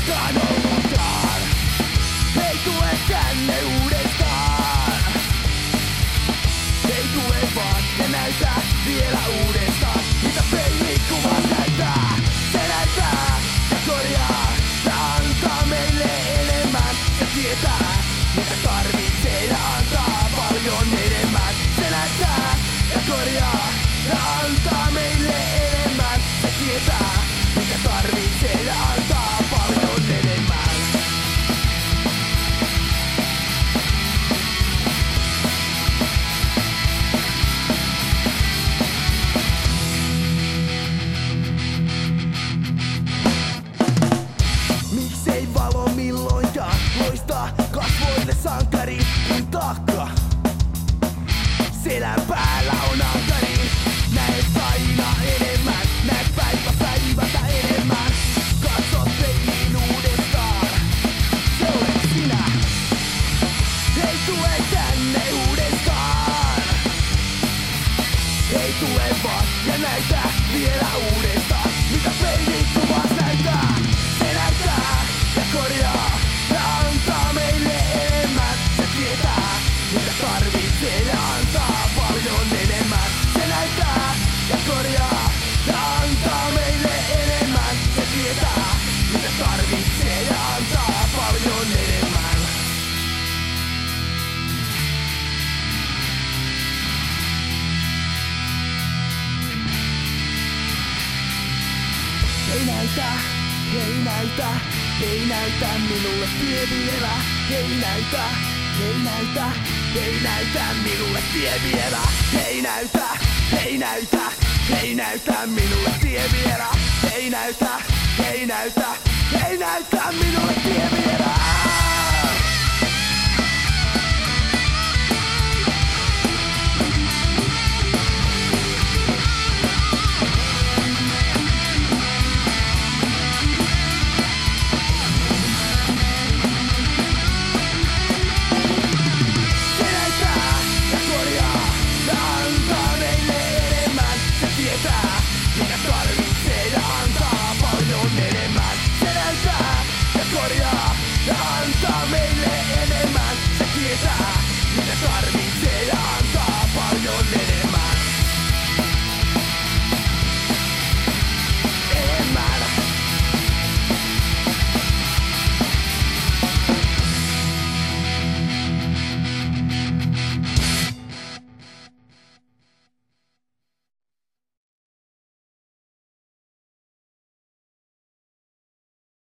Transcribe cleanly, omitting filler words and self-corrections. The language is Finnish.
koskaan ollutkaan. Ei tule tänne uudestaan. Ei tule vaan ja näytä vielä uudestaan. Mitä peilikuva näyttää, se näyttää ja korjaa. Ja antaa meille enemmän ja tietää mitä tarvitsee ja antaa paljon enemmän. Se näyttää ja korjaa ja antaa meille enemmän ja tietää mitä tarvitsee ja antaa paljon enemmän. Miksei valo milloinkaan loistaa kasvoille sankari kuin taakka? Selän päällä on ankari. Näet aina enemmän, näet päivältä enemmän. Katso peiliin uudestaan, se olet sinä. Ei tule tänne uudestaan. Ei tule vaan ja näytä vielä uudestaan. Mitä peilikuvas näyttää, se näyttää ja korjaa. Ja antaa meille enemmän, se tietää mitä tarvitsee ja antaa paljon enemmän. Se näyttää ja korjaa ja antaa meille enemmän. Se tietää mitä tarvitsee ja antaa paljon enemmän. Ei näytä, ei näytä, ei näytä minulle tie vielä. Ei näytä, ei näytä, ei näytä minulle tie vielä. Ei näytä, ei näytä, ei näytä minulle tie vielä. Ei näytä, ei näytä, ei näytä minulle tie vielä. Mitä tarvitsee ja antaa